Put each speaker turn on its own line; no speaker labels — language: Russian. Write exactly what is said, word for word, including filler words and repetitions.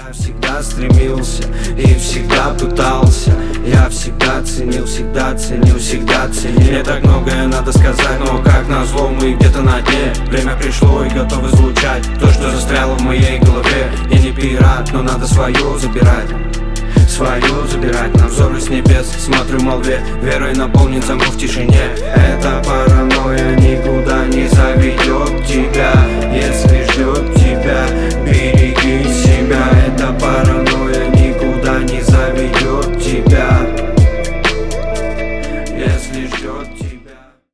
Я всегда стремился и всегда пытался. Я всегда ценил, всегда ценил, всегда ценил. Мне так многое надо сказать, но как назло мы где-то на дне. Время пришло и готов излучать то, что застряло в моей голове. Я не пират, но надо свое забирать. Свое забирать, на взоры с небес смотрю молве, верой наполнен замок в тишине. Эта паранойя никуда не заведет тебя.